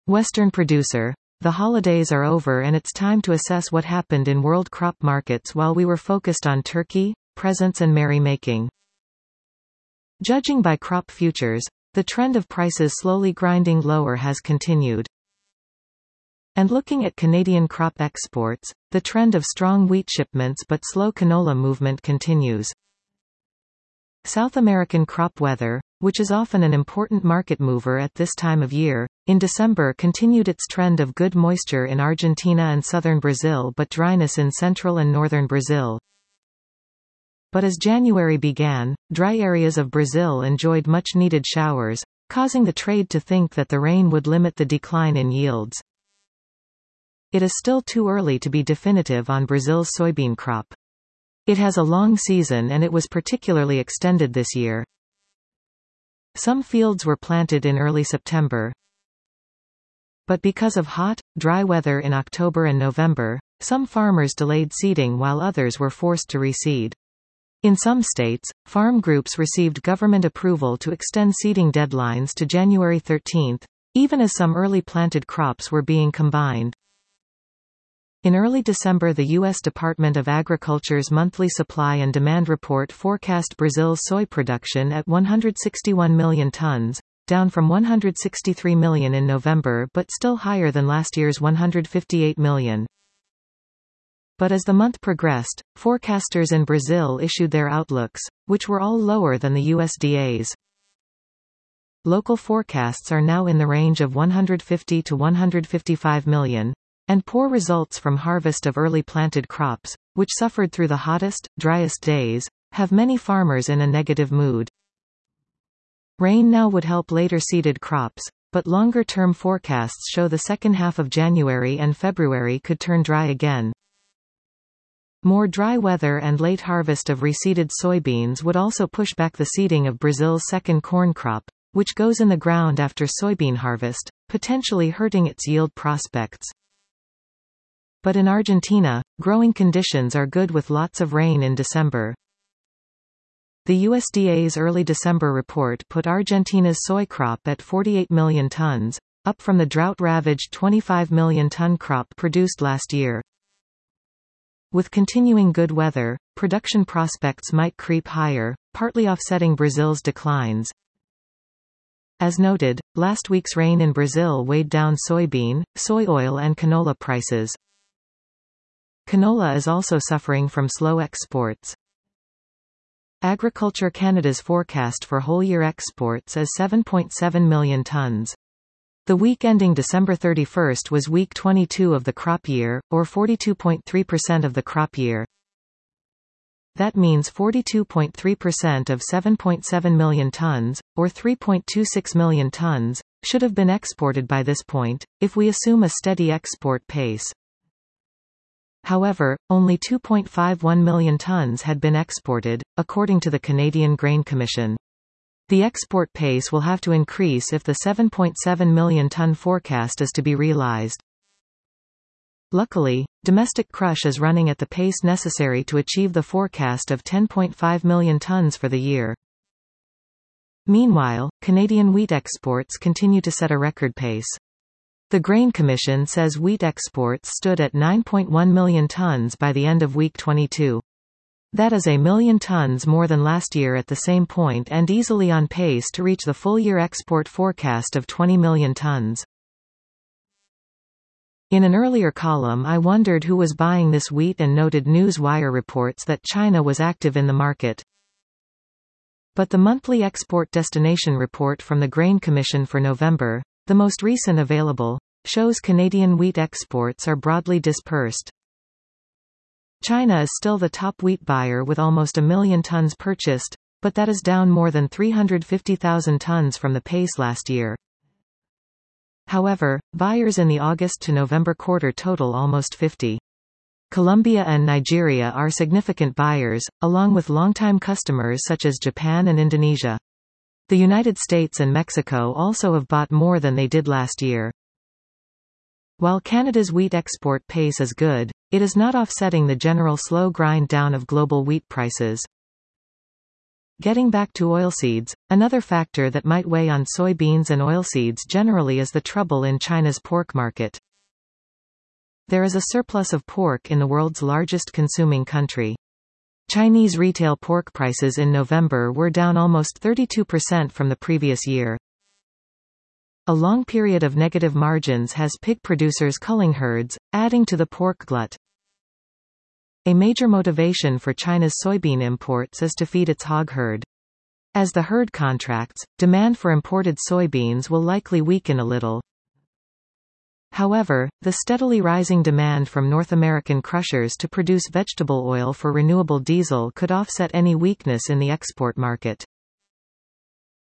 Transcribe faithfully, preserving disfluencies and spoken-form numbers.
Western producer. The holidays are over and it's time to assess what happened in world crop markets while we were focused on turkey, presents and merrymaking. Judging by crop futures, the trend of prices slowly grinding lower has continued. And looking at Canadian crop exports, the trend of strong wheat shipments but slow canola movement continues. South American crop weather, which is often an important market mover at this time of year, in December continued its trend of good moisture in Argentina and southern Brazil but dryness in central and northern Brazil. But as January began, dry areas of Brazil enjoyed much-needed showers, causing the trade to think that the rain would limit the decline in yields. It is still too early to be definitive on Brazil's soybean crop. It has a long season and it was particularly extended this year. Some fields were planted in early September. But because of hot, dry weather in October and November, some farmers delayed seeding while others were forced to reseed. In some states, farm groups received government approval to extend seeding deadlines to January thirteenth, even as some early planted crops were being combined. In early December, the U S Department of Agriculture's monthly supply and demand report forecast Brazil's soy production at one hundred sixty-one million tons, down from one hundred sixty-three million in November but still higher than last year's one hundred fifty-eight million. But as the month progressed, forecasters in Brazil issued their outlooks, which were all lower than the U S D A's. Local forecasts are now in the range of one hundred fifty to one hundred fifty-five million. And poor results from harvest of early planted crops, which suffered through the hottest, driest days, have many farmers in a negative mood. Rain now would help later seeded crops, but longer-term forecasts show the second half of January and February could turn dry again. More dry weather and late harvest of reseeded soybeans would also push back the seeding of Brazil's second corn crop, which goes in the ground after soybean harvest, potentially hurting its yield prospects. But in Argentina, growing conditions are good with lots of rain in December. The U S D A's early December report put Argentina's soy crop at forty-eight million tons, up from the drought-ravaged twenty-five million ton crop produced last year. With continuing good weather, production prospects might creep higher, partly offsetting Brazil's declines. As noted, last week's rain in Brazil weighed down soybean, soy oil and canola prices. Canola is also suffering from slow exports. Agriculture Canada's forecast for whole-year exports is seven point seven million tons. The week ending December thirty-first was week twenty-two of the crop year, or forty-two point three percent of the crop year. That means forty-two point three percent of seven point seven million tons, or three point two six million tons, should have been exported by this point, if we assume a steady export pace. However, only two point five one million tons had been exported, according to the Canadian Grain Commission. The export pace will have to increase if the seven point seven million ton forecast is to be realized. Luckily, domestic crush is running at the pace necessary to achieve the forecast of ten point five million tons for the year. Meanwhile, Canadian wheat exports continue to set a record pace. The Grain Commission says wheat exports stood at nine point one million tons by the end of week twenty-two. That is a million tons more than last year at the same point and easily on pace to reach the full-year export forecast of twenty million tons. In an earlier column I wondered who was buying this wheat and noted Newswire reports that China was active in the market. But the monthly export destination report from the Grain Commission for November, the most recent available, shows Canadian wheat exports are broadly dispersed. China is still the top wheat buyer with almost a million tons purchased, but that is down more than three hundred fifty thousand tons from the pace last year. However, buyers in the August to November quarter total almost fifty. Colombia and Nigeria are significant buyers, along with longtime customers such as Japan and Indonesia. The United States and Mexico also have bought more than they did last year. While Canada's wheat export pace is good, it is not offsetting the general slow grind down of global wheat prices. Getting back to oilseeds, another factor that might weigh on soybeans and oilseeds generally is the trouble in China's pork market. There is a surplus of pork in the world's largest consuming country. Chinese retail pork prices in November were down almost thirty-two percent from the previous year. A long period of negative margins has pig producers culling herds, adding to the pork glut. A major motivation for China's soybean imports is to feed its hog herd. As the herd contracts, demand for imported soybeans will likely weaken a little. However, the steadily rising demand from North American crushers to produce vegetable oil for renewable diesel could offset any weakness in the export market.